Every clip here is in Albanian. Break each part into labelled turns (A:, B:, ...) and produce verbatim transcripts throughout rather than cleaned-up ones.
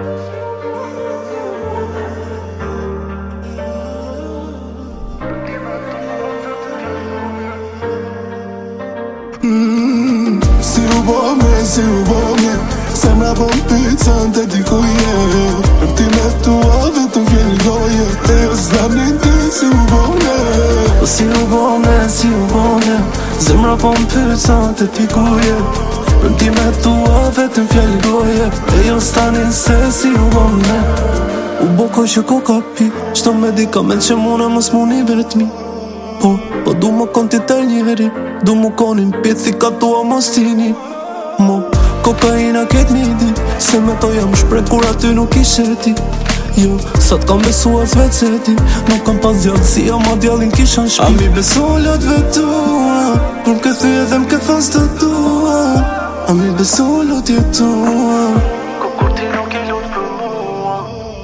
A: Mm, si u bome, si u bome Se na bom pizza në të dikuje Për ti me tua vetëm fjell goje E jo s'danin ti si u bome
B: Si u bome, si u bome Zemra po m'pyca të dikuje Për ti me tua vetëm fjell goje E jo s'danin se si u bome U boko që ko ka pi Qto medikament që muna mos muni vetëmi Po, po du më kon t'i tër njeri Du më konin pithi ka tua mos tini Mo, kokaina ket midi Se me to jam shpret kur aty nuk ishe ti Jo, sa t'kam besu as veceti Nuk kam pas djallësia ma djallin kisha në shpi A mi besu lot vetua Për m'këthy edhe m'këthon s'të tua A mi besu lot jetua Ko kur ti nuk i lut për mua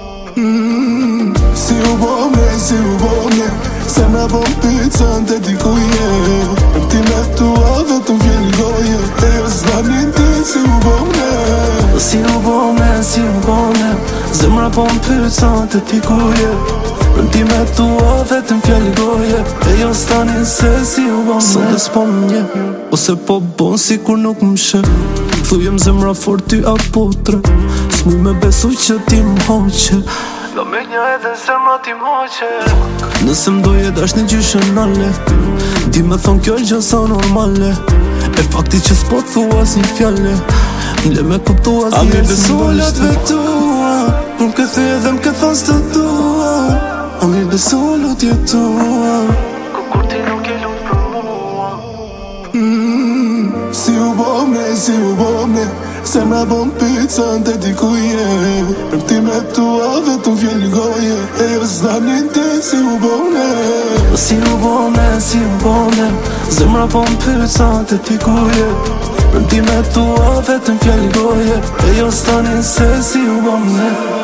A: mm, Si u bome, si u bome Se na bom pizza në të dikuje Për ti me tua vetëm fjell goje E jo s'danin ti si u bome
B: Si u bome, si u bome Zemra po m'pyca të dikuje Për ti me tua vetëm fjell goje E jo s'danin se si u bome Së dhe s'po m'nje Ose po bon si kur nuk m'she Thujem zemra for ty apo tre S'muj me besu që ti m'hoqe Do me një edhe zemra ti m'hoqe Nëse m'doje dash një gjyshe nale Di me thon kjo gjë sa normale E fakti që s'po thua si fjale M'le me kuptu as
A: A mi
B: njerë
A: besu lot
B: vetua Kur m'këthy edhe m'këthon s'të tua A mi besu lot jetua Ko kur ti nuk i lut për mua
A: mm, Si u bome, si u bome Se na bom pizza në të dikuje Për ti me tua vetëm fjell goje E jo s'danin ti si u bome
B: Si u bome, si u bome Zemra po m'pyca të dikuje Për ti me tua vetëm fjell goje E jo s'danin se si u bome